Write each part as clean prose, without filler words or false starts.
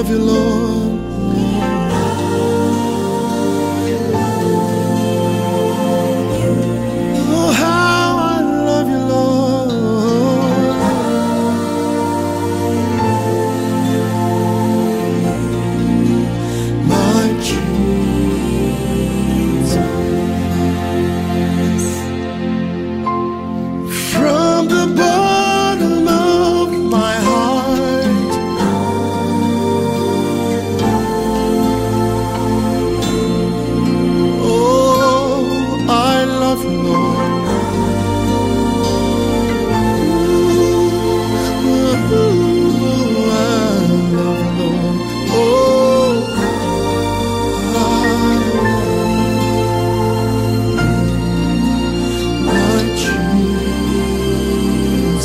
love you, Lord. Oh, how I love you, Lord. My Jesus, from the bottom of my heart, oh, I love you, Lord. Ooh, I love you, Lord. Oh, my Jesus.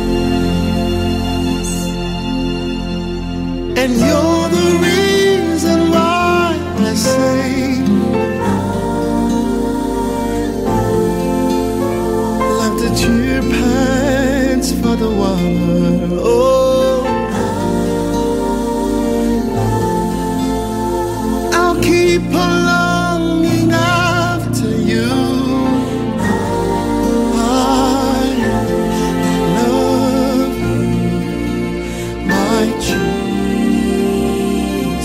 And you're the reason why I say, like the deer pants for the water. Oh, I'll keep on longing after you. I love you, my Jesus.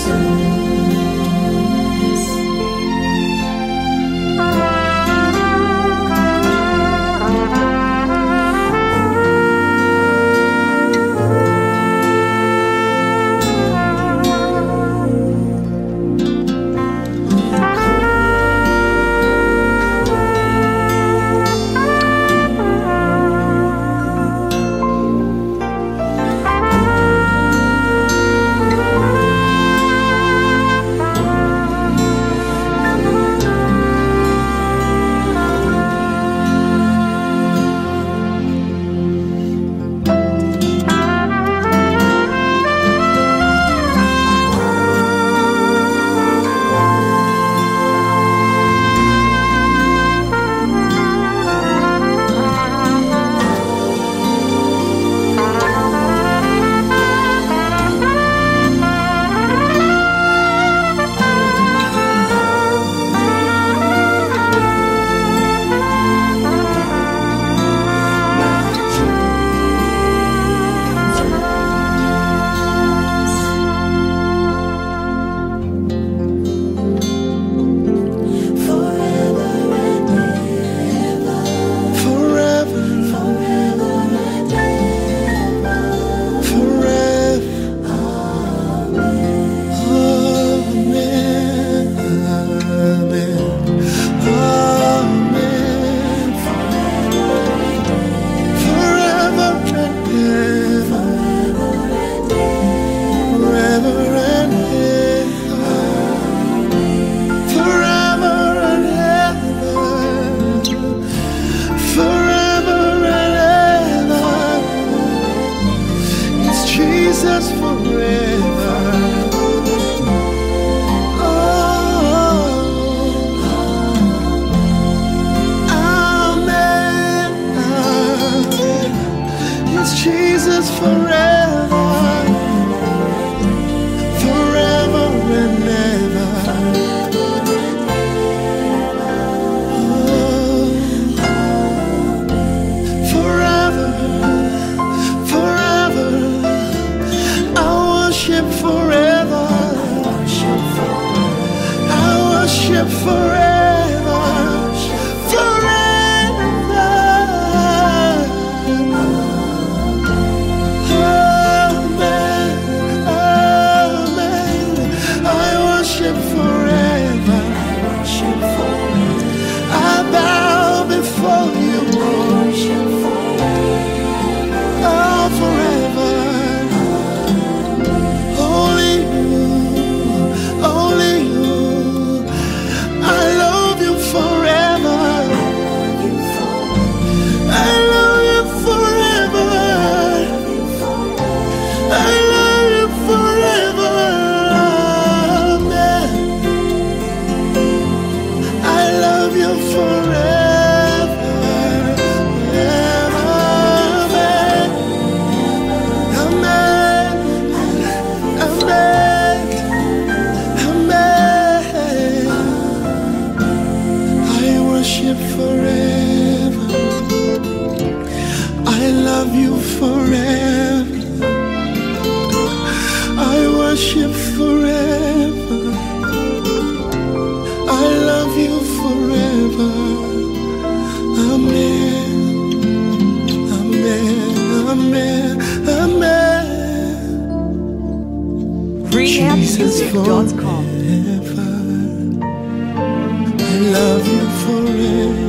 Jesus forever. Oh, amen. It's Jesus forever, forever and ever. Oh, forever, forever. I worship onlyhappymusic.com. I love you forever.